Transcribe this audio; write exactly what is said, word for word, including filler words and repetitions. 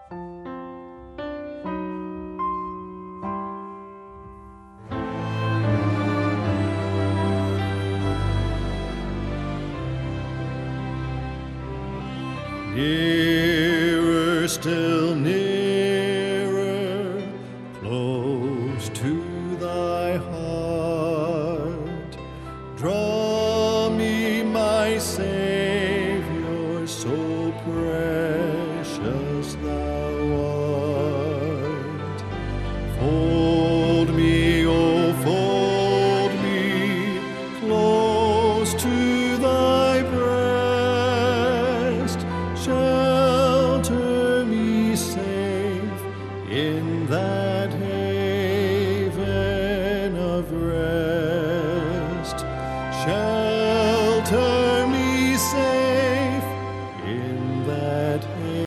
Nearer, still nearer, close to thy heart. Draw me, my Savior, so precious thou